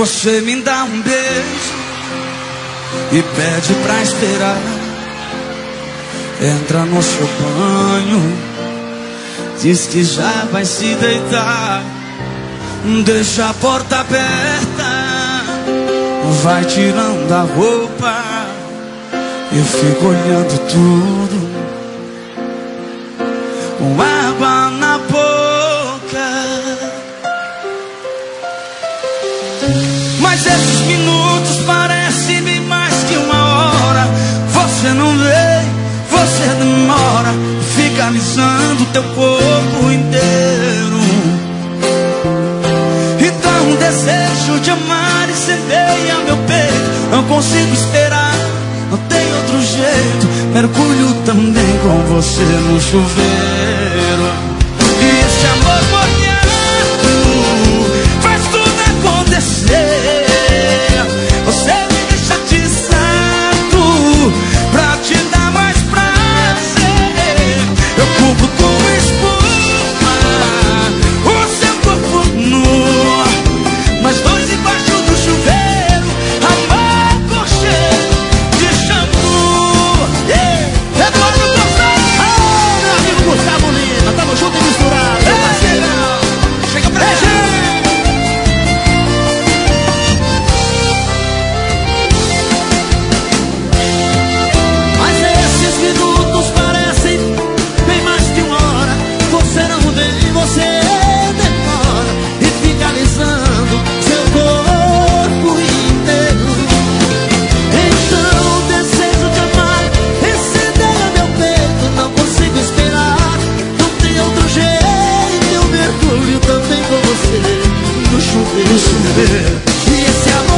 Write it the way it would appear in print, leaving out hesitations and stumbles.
Você me dá um beijo e pede pra esperar. Entra no seu banho, diz que já vai se deitar. Deixa a porta aberta, vai tirando a roupa. Eu fico olhando tudo com água na boca. Mas esses minutos parecem bem mais que uma hora. Você não vem, você demora, fica alisando teu corpo inteiro. Então um desejo de amar incendeia meu peito. Não consigo esperar, não tem outro jeito. Mergulho também com você no chuveiro. E esse amor molhado faz tudo acontecer. Você me deixa atiçado pra te dar mais prazer. Eu cubro com espuma o seu corpo nu, mas dois embaixo do chuveiro, amor com cheiro de shampoo. Eduardo Gonçalves! Oh, meu amigo Gustavo Lima, tamo junto e misturado, meu parceiro. Chega pra gente. Mas esses minutos parecem bem mais que uma hora. Você não vem, você demora e fica alisando seu corpo inteiro. Então o desejo de amar incendeia meu peito. Não consigo esperar, não tem outro jeito. Eu mergulho também com você no chuveiro. E esse amor